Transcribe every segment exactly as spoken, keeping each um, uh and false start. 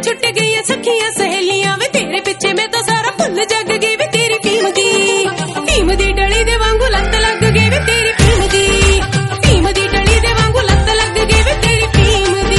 छुट गई सखियां सहेलियां वे तेरे पिछे मैं तो सारा भुल जग गई वे तेरी भीम दी भीम दी डली दे वांगू लत लग गई वे तेरी भीम दी भीम दी डली दे वांगू लत लग गई वे तेरी भीम दी।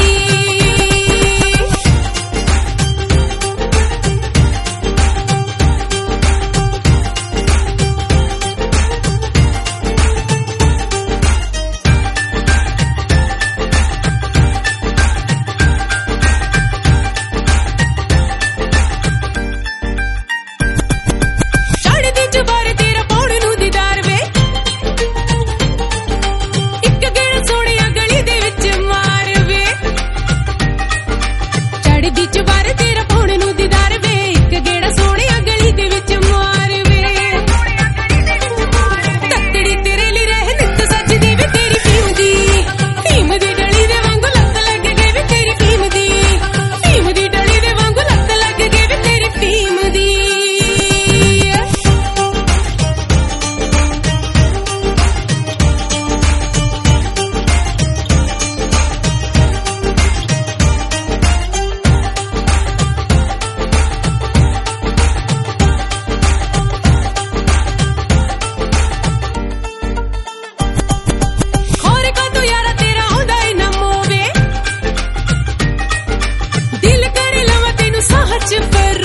दिल कर लवा तेनू साह च पर